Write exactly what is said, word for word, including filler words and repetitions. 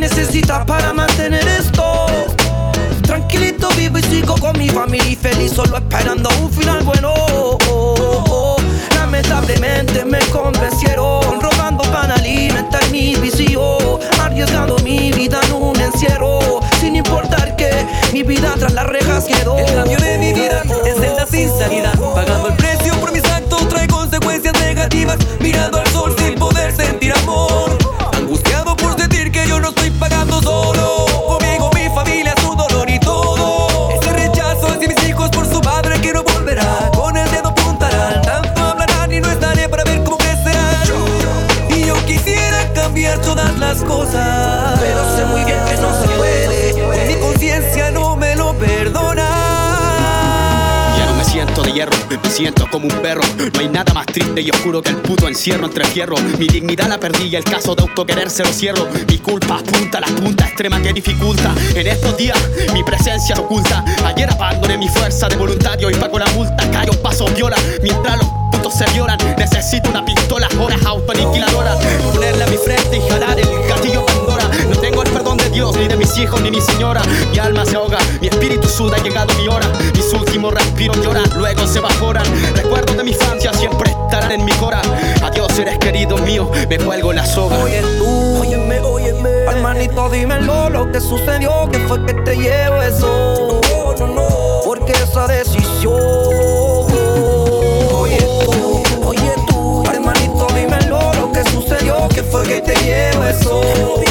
necesitas para mantener esto? Tranquilito vivo y sigo con mi familia y feliz, solo esperando un final bueno. Lamentablemente me convencieron, robando para alimentar mi vicio, arriesgando mi vida en un encierro, sin importar que mi vida tras las rejas quedó. El cambio de mi vida es celda sin salida, pagando el precio por mis actos trae consecuencias negativas, mirando al sol sin poder sentir amor, angustiado por sentir que yo no estoy pagando solo, conmigo mi familia su dolor y todo, ese rechazo hacia mis hijos por su padre que no volverá, con el dedo apuntarán, tanto hablarán y no estaré para ver cómo crecerán, y yo quisiera cambiar todas las cosas, pero sé muy bien que no se puede, mi conciencia no me lo perdona. Siento de hierro, me siento como un perro. No hay nada más triste y oscuro que el puto encierro entre fierro. Mi dignidad la perdí y el caso de autoquererse lo cierro. Mi culpa apunta a la punta extrema que dificulta. En estos días mi presencia se oculta. Ayer abandoné mi fuerza de voluntad y hoy pago la multa. Callo, paso, viola, mientras los putos se violan. Necesito una pistola, horas autoaniquiladoras. Ponerla a mi frente y jalar el gatillo Pandora. No tengo el perdón de Dios, ni de mis hijos, ni mi señora. Mi alma se ahoga, mi espíritu suda, ha llegado mi hora. Mis últimos respiros lloran, luego se evaporan. Recuerdos de mi infancia siempre estarán en mi cora. Adiós seres queridos míos, me cuelgo la soga. Oye tú, óyeme, óyeme, hermanito, dímelo lo que sucedió, que fue que te llevo eso. No, no, no, porque esa decisión. Oye tú, oye tú, hermanito, dímelo lo que sucedió, que fue que te llevo eso.